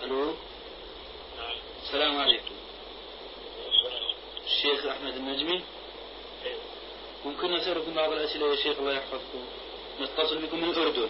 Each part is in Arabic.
ألو. السلام عليكم. الشيخ أحمد النجمي. ممكن نسألكم بعض الأسئلة يا شيخ الله يحفظكم؟ نتصل بكم من الأردن.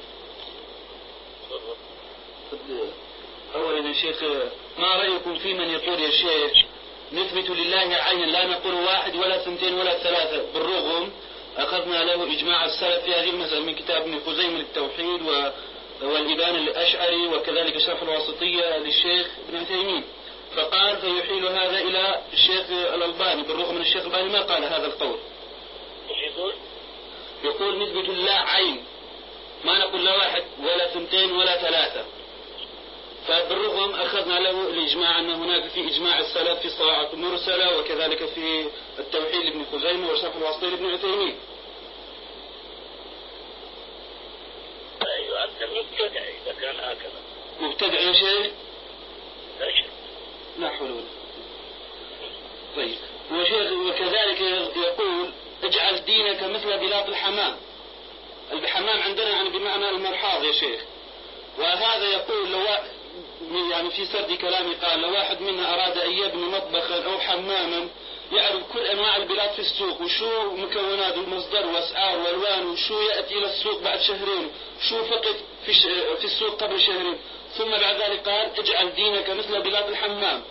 أولا يا شيخ، ما رأيكم في من يقول يا شيخ نثبت لله عينا، لا نقول واحد ولا ثنتين ولا ثلاثة، بالرغم أخذنا له إجماع السلف في هذه المسألة من كتاب ابن خزيمة للتوحيد والإبانة الأشعري وكذلك شرح الواسطية للشيخ ابن عثيمين، فقال فيحيل هذا إلى الشيخ الألباني، بالرغم من الشيخ الألباني ما قال هذا القول. يقول نثبت لله عين، ما نقول لا واحد ولا ثنتين ولا ثلاثة، فبالرغم أخذنا له الإجماع أن هناك في إجماع السلف في الصواعق المرسلة وكذلك في التوحيد لابن خزيمة وشرح الواسطية لابن عثيمين. أيوة أنت مبتدع إذا كان هكذا. مبتدع يا شيخ؟ لا حول ولا قوة. طيب وشيخ وكذلك يقول اجعل دينك مثل بلاط الحمام. الحمام عندنا يعني بمعنى المرحاض يا شيخ، وهذا يقول لو يعني في سرد كلامي قال لو واحد منا أراد أن يبني مطبخا أو حماما يعرف كل أنواع البلاط في السوق وشو مكونات المصدر وأسعار والوان وشو يأتي إلى السوق بعد شهرين، شو فقط في السوق قبل شهرين، ثم بعد ذلك قال اجعل دينك مثل بلاط الحمام.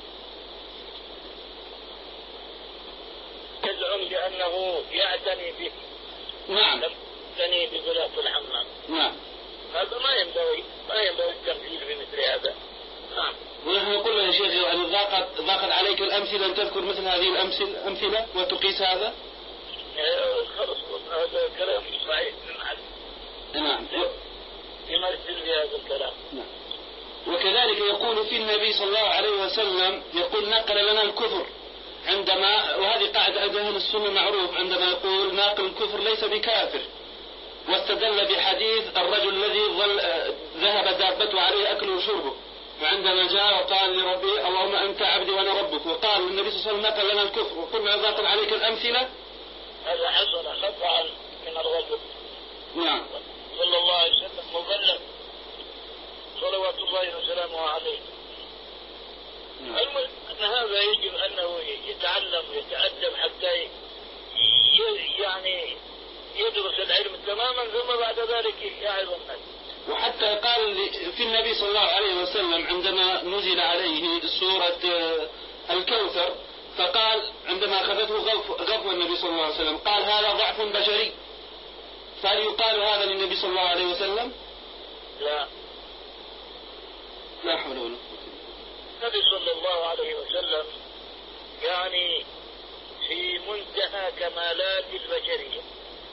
يزعم بأنه يعتني به. نعم. يعتني ببلاط الحمام. نعم. هذا ما ينبغي التمثيل بمثل هذا. نعم. ونحن نقول يا شيخ يعني ضاقت عليك الأمثلة أن تذكر مثل هذه الأمثلة وتقيس هذا؟ خلص هذا كلام صحيح. نعم. يمثل بهذا الكلام. نعم. وكذلك يقول في النبي صلى الله عليه وسلم يقول نقل لنا الكفر، عندما وهذه قاعدة أهل السنة معروف، عندما يقول ناقل الكفر ليس بكافر، واستدل بحديث الرجل الذي ذهب دابته عليه أكله وشربه، وعندما جاء وقال لربي اللهم أنت عبدي وأنا ربك، وقال النبي صلى الله عليه وسلم نقل لنا الكفر، وقلنا ضاقت عليك الأمثلة. هذا حصل خطأ من الرجل. نعم. صلى الله عليه وسلم مبلغ صلوات الله وسلامه عليه. المهم أن هذا يجب أنه يتعلم ويتأدب حتى يعني يدرس العلم تماما ثم بعد ذلك يعظ الناس. وحتى قال في النبي صلى الله عليه وسلم عندما نزل عليه سورة الكوثر فقال عندما أخذته غفوة النبي صلى الله عليه وسلم قال هذا ضعف بشري، فهل يقال هذا للنبي صلى الله عليه وسلم؟ لا حول ولا قوة. النبي صلى الله عليه وسلم يعني في منتهى كمالات البشرية.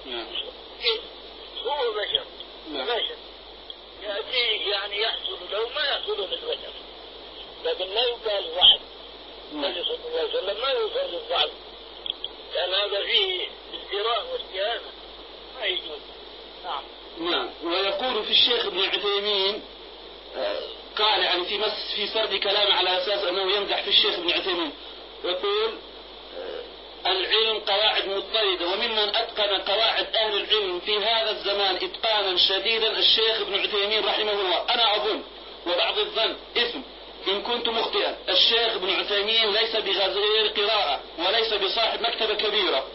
هو بشر. بشر يأتي يعني يحصل له ما يحصل للبشر، لكن لا يقال ضعف. النبي صلى الله عليه وسلم ما يقال الضعف، لأن هذا فيه ازدراء واستهانة ما يجوز. نعم. ويقول في الشيخ ابن عثيمين قال يعني في سرد كلام على أساس أنه يمدح في الشيخ ابن عثيمين، يقول العلم قواعد مضطردة، وممن أتقن قواعد أهل العلم في هذا الزمان إتقانا شديدا الشيخ ابن عثيمين رحمه الله. أنا أظن وبعض الظن إثم إن كنت مخطئا، الشيخ ابن عثيمين ليس بغزير قراءة وليس بصاحب مكتبة كبيرة.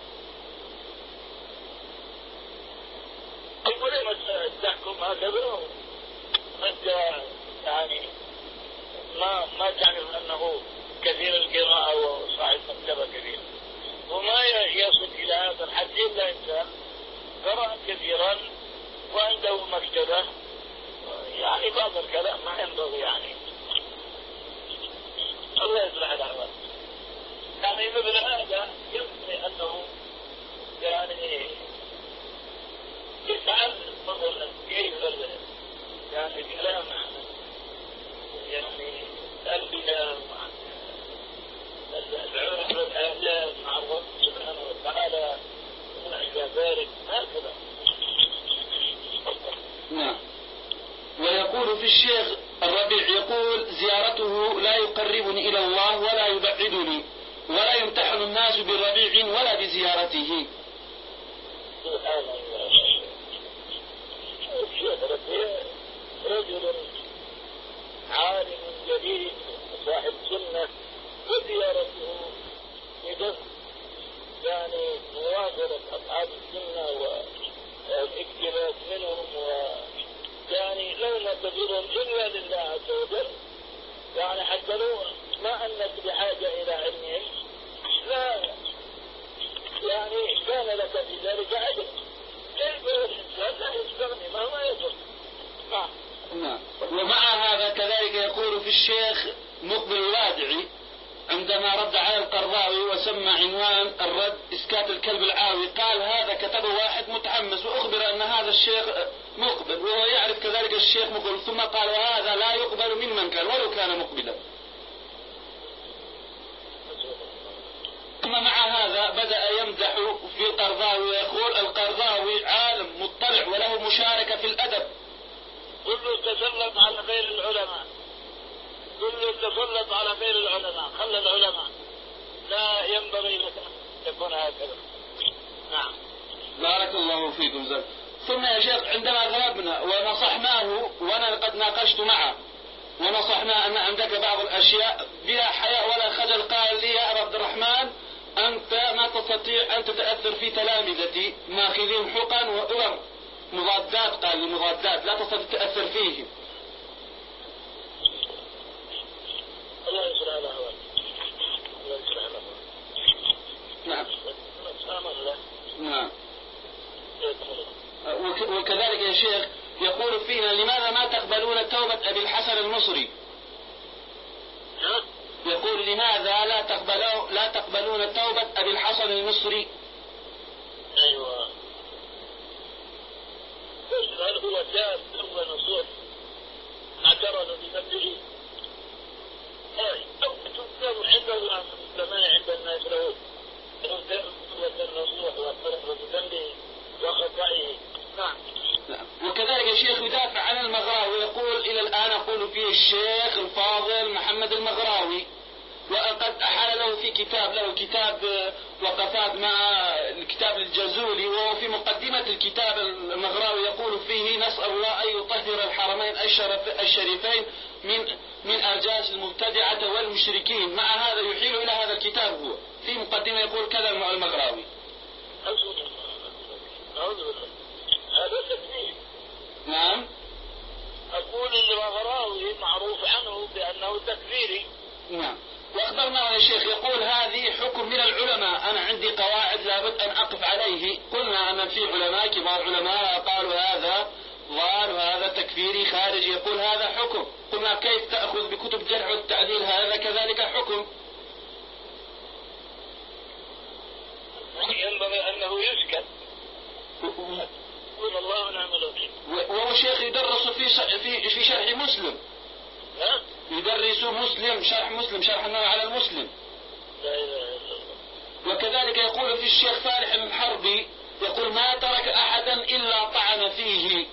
أقول لما تحكم هكذا أنت يعني ما تعرف أنه كثير القراءة وصاحب مكتبة كبيرة، وما يصل إلى هذا الحد إلا إنسان قرأ كثيرا وعنده مكتبة. يعني بعض الكلام ما ينبغي يعني الله يصلح الأحوال. يعني مثل هذا يمكن أنه يعني يتعلم مثلا كيف يعني الكلام يعني الأنبياء مع العلماء الأهل مع الرب سبحانه وتعالى ومن إلى ذلك هكذا. نعم. ويقول في الشيخ الربيع يقول زيارته لا يقربني إلى الله ولا يبعدني، ولا يمتحن الناس بالربيع ولا بزيارته. سبحان الله. الشيخ الربيع رجل عالم جليل حتى لو ما أنك بحاجة إلى علمهم لا يعني كان لك في ذلك أجر. كيف الإنسان لا يستغني مهما يجب. نعم. ومع هذا كذلك يقول في الشيخ مقبل الوادعي عندما رد على القرضاوي وسمى عنوان الرد إسكات الكلب العاوي، قال هذا كتبه واحد متحمس وأخبر أن هذا الشيخ مقبل وهو يعرف كذلك الشيخ مقبل، ثم قال وهذا لا يقبل ممن كان ولو كان مقبلا. ثم مع هذا بدأ يمدح في القرضاوي ويقول القرضاوي عالم مطلع وله مشاركة في الأدب. كله تسلط على غير العلماء، كله تسلط على غير العلماء، خلى العلماء لا ينبغي لك أن يكون هكذا. نعم. بارك الله فيكم زل. ثم يا شيخ عندما ذهبنا ونصحناه وأنا قد ناقشت معه ونصحنا أن عندك بعض الأشياء بلا حياء ولا خجل، قال لي يا أبا عبد الرحمن أنت ما تستطيع أن تتأثر في تلامذتي ماخذين حقن وأمر مضادات، قال لي مضادات لا تستطيع تتأثر فيه. الله يسرع الأحوال. الله يسرع الأحوال. نعم. الله. نعم. وكذلك يا شيخ يقول فينا لماذا ما تقبلون توبة أبي الحسن المصري؟ يقول لماذا لا تقبلون توبة أبي الحسن المصري؟ أيوة. هل هو تاب توبة نصوح اعترض بذنبه؟ أو تكون عنده زمان عند الناس له توبة النصوح واعترض بذنبه وخطئه. نعم. وكذلك يا شيخ يدافع عن المغراوي ويقول إلى الآن أقول فيه الشيخ الفاضل محمد المغراوي، وقد أحال له في كتاب وقفات مع الكتاب الجزولي، وهو في مقدمة الكتاب المغراوي يقول فيه نسأل الله أن يطهر الحرمين الشريفين من أرجاس المبتدعة والمشركين. مع هذا يحيل إلى هذا الكتاب هو في مقدمة يقول كذا المغراوي. هذا تكفير. نعم. أقول المغراوي معروف عنه بأنه تكفيري. نعم. وأخبرنا يا شيخ يقول هذه حكم من العلماء، أنا عندي قواعد لابد أن أقف عليه. قلنا أن في علماء كبار علماء قالوا هذا ضال وهذا تكفيري خارج، يقول هذا حكم. قلنا كيف تأخذ بكتب جرح والتعديل هذا كذلك حكم؟ ينبغي أنه يسكت. قل الله ونعم الوكيل. وهو شيخ يدرس في شرح مسلم. ها؟ يدرس مسلم شرح النووي على المسلم. لا إله إلا الله. وكذلك يقول في الشيخ فالح الحربي يقول ما ترك أحدا إلا طعن فيه.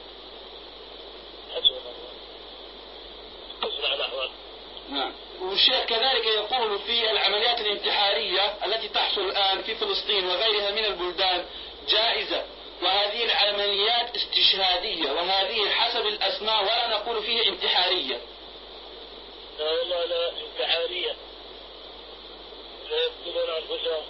أسرع الأحوال. نعم. والشيخ كذلك يقول في العمليات الانتحارية التي تحصل الآن في فلسطين وغيرها من البلدان جائزة، وهذه العمليات استشهادية، وهذه حسب الأسماء ولا نقول فيها انتحارية. لا والله لا انتحارية، لا يقتلون أنفسهم.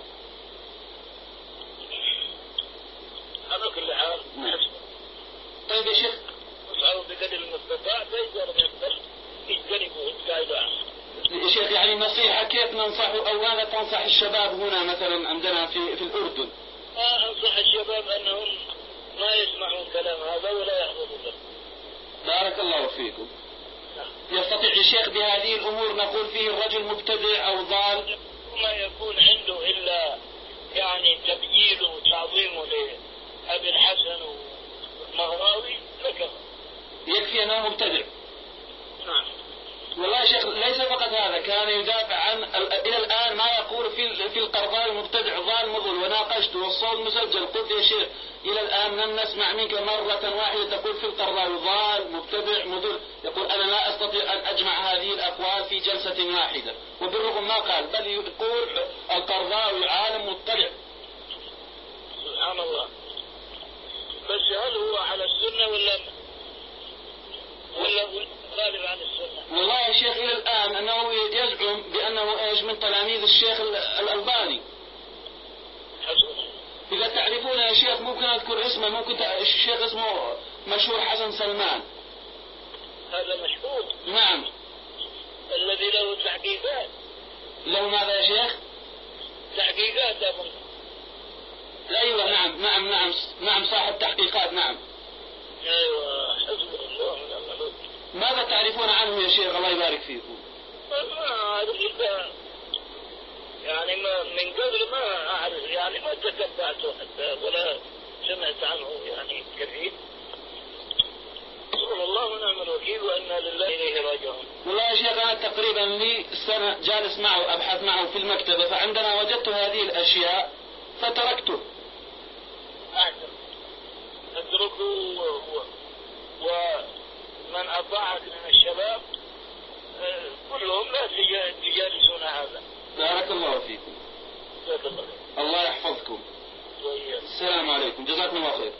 على كل حال. طيب يا شيخ اسعوا بقدر المستطاع فإذا لم يقدر اجتنبوا ابتعدوا عنه. يا شيخ يعني نصيحة كيف ننصح أو ماذا تنصح الشباب هنا مثلا عندنا في الأردن؟ أنصح الشباب أنهم ما يسمعون كلام هذا ولا يحفظون له. بارك الله فيكم. يستطيع الشيخ بهذه الأمور نقول فيه الرجل مبتدع أو ضال؟ ما يكون عنده إلا يعني تبجيله وتعظيمه لأبي الحسن والمغراوي فكفى. يكفي أنه مبتدع. نعم. والله يا شيخ ليس فقط هذا، كان يدافع عن إلى الآن ما يقول في القرضاوي مبتدع ضال مضل، وناقشته والصوت مسجل. قلت يا شيخ إلى الآن لم نسمع منك مرة واحدة تقول في القرضاوي ضال مبتدع مضل. يقول أنا لا أستطيع أن أجمع هذه الأقوال في جلسة واحدة، وبالرغم ما قال بل يقول القرضاوي عالم مبتدع. سبحان الله. بس هل هو على السنة ولا غالب عن السنة؟ والله يا شيخ إلى الآن أنه يزعم بأنه إيش من تلاميذ الشيخ الألباني. إذا تعرفون يا شيخ ممكن أذكر اسمه، ممكن الشيخ اسمه مشهور حسن سلمان. هذا مشهور؟ نعم. الذي له له تحقيقات. له ماذا يا شيخ؟ تحقيقات أظن. أيوة نعم صاحب تحقيقات نعم. أيوة حسبنا الله ونعم الوكيل. ماذا تعرفون عنه يا شيخ الله يبارك فيكم؟ ما أعرف إلا يعني ما من قبل ما أعرف يعني ما تتبعته حتى ولا سمعت عنه يعني كثير. حسبنا الله ونعم الوكيل وإنا لله إليه راجعون. والله يا شيخ أنا تقريبا لي سنة جالس معه أبحث معه في المكتبة فعندما وجدت هذه الأشياء فتركته. أحسن اتركه ومن أطاعك من الشباب كلهم لا تجالسون هذا. بارك الله فيكم. جزاك الله خير. الله يحفظكم. السلام عليكم جزاكم الله خير.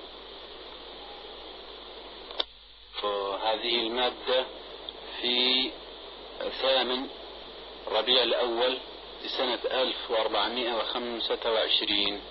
هذه المادة في 8 ربيع الأول لسنة 1425